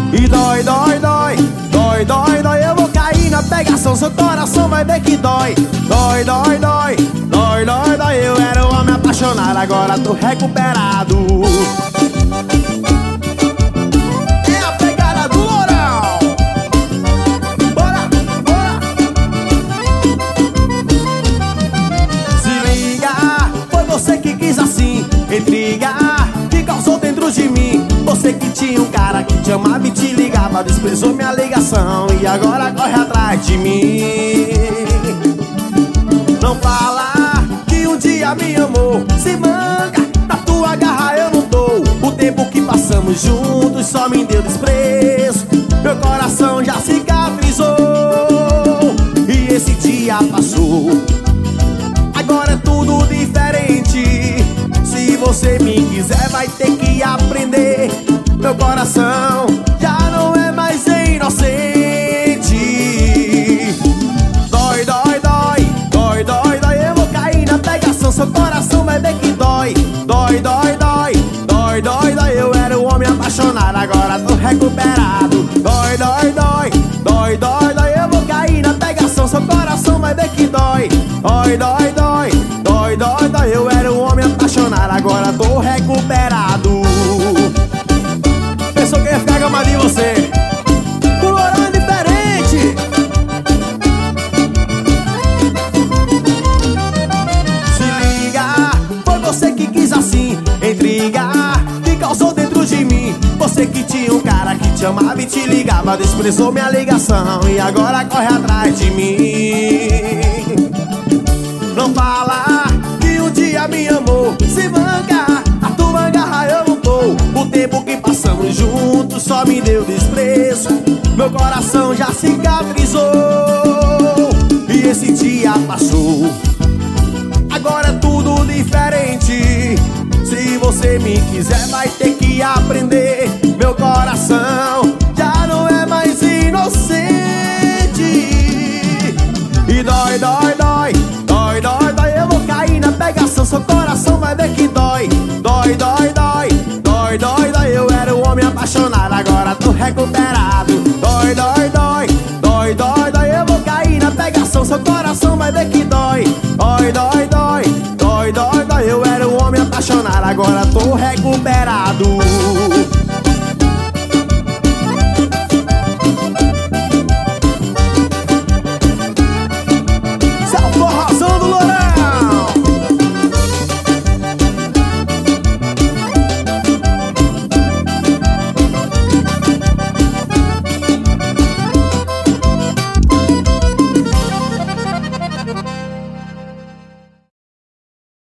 E dói, dói, dói, dói, dói, dói. Eu vou cair na pegação, seu coração vai ver que dói. Dói, dói, dói, dói, dói, dói. Eu era um homem apaixonado, agora tô recuperado. É a pegada do Lourão. Bora, bora. Se liga, foi você que quis assim, intriga que causou dentro de mim. Você que tinha um cara que te amava e te ligava, desprezou minha ligação e agora corre atrás de mim. Não fala que um dia me amou, se manga, na tua garra eu não dou. O tempo que passamos juntos só me deu desprezo, meu coração já cicatrizou. E esse dia passou, agora é tudo diferente. Se você me quiser vai ter que aprender, meu coração já não é mais inocente. Dói, dói, dói, dói, dói, dói. Eu vou cair na pegação, seu coração vai ver que dói. Dói, dói, dói, dói, dói, dói. Eu era um homem apaixonado, agora tô recuperado. Dói, dói, dói, dói, dói, dói. Eu vou cair na pegação, seu coração vai ver que dói. Dói, dói, dói, dói, dói, dói. Eu era um homem apaixonado, agora tô recuperado. Pensou que ia ficar gamado em você? O Lourão é diferente. Se liga, foi você que quis assim, intriga que causou dentro de mim. Você que tinha um cara que te amava e te ligava, desprezou minha ligação e agora corre atrás de mim. Não fala que um dia me amou, se manga, a tua garra eu não dou. O tempo que passamos juntos só me deu desprezo, meu coração já cicatrizou. E esse dia passou, agora é tudo diferente. Se você me quiser vai ter que aprender, meu coração já não é mais inocente. E dói, dói, dói, dói, dói, dói. Eu vou cair na pegação, seu coração vai ver que dói. Dói, dói, dói, dói, dói, dói. Eu era um homem apaixonado, agora tô recuperado. Dói, dói, dói, dói, dói, dói. Eu vou cair na pegação, seu coração vai ver que dói. Dói, dói, dói, dói, dói, dói. Eu era um homem apaixonado, agora tô recuperado.